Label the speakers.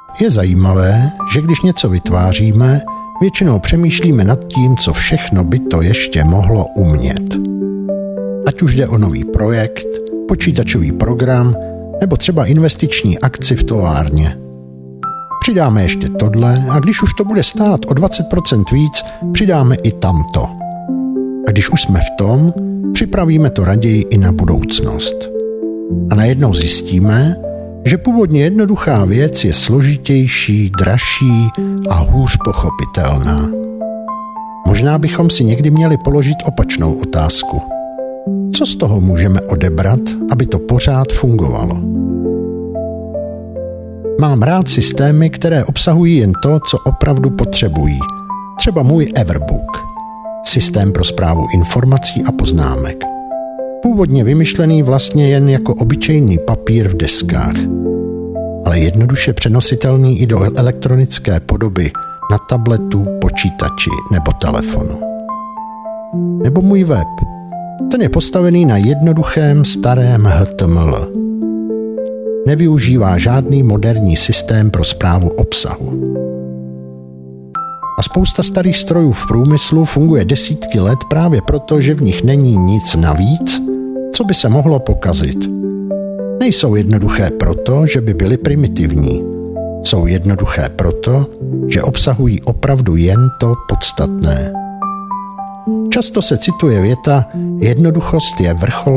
Speaker 1: Je zajímavé, že když něco vytváříme, většinou přemýšlíme nad tím, co všechno by to ještě mohlo umět. Ať už jde o nový projekt, počítačový program nebo třeba investiční akci v továrně. Přidáme ještě tohle a když už to bude stát o 20% víc, přidáme i tamto. A když už jsme v tom, připravíme to raději i na budoucnost. A najednou zjistíme, že původně jednoduchá věc je složitější, dražší a hůř pochopitelná. Možná bychom si někdy měli položit opačnou otázku. Co z toho můžeme odebrat, aby to pořád fungovalo? Mám rád systémy, které obsahují jen to, co opravdu potřebují. Třeba můj Everbook, systém pro správu informací a poznámek. Původně vymyšlený vlastně jen jako obyčejný papír v deskách, ale jednoduše přenositelný i do elektronické podoby na tabletu, počítači nebo telefonu. Nebo můj web. Ten je postavený na jednoduchém starém HTML. Nevyužívá žádný moderní systém pro správu obsahu. A spousta starých strojů v průmyslu funguje desítky let právě proto, že v nich není nic navíc, co by se mohlo pokazit. Nejsou jednoduché proto, že by byly primitivní. Jsou jednoduché proto, že obsahují opravdu jen to podstatné. Často se cituje věta: jednoduchost je vrchol